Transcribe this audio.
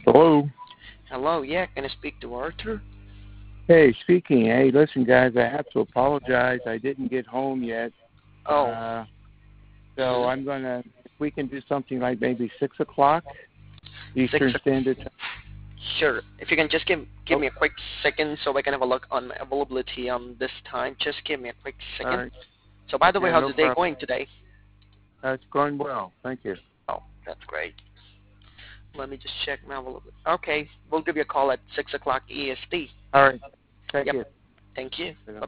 Hello. Hello, yeah, can I speak to Arthur? Hey, speaking. Hey, listen, guys, I have to apologize. I didn't get home yet. Oh, Uh, so mm-hmm. I'm going to, if we can do something like maybe 6 o'clock Six. Eastern Standard Time. Sure. If you can just give Oh, me a quick second so I can have a look on my availability on this time. Just give me a quick all second. right. So, by the way, Yeah, how's no the day problem. going today? It's going well. Thank you. Oh, that's great. Let me just check my availability. Okay, we'll give you a call at 6 o'clock EST. All right. Thank Yep. you. Thank you.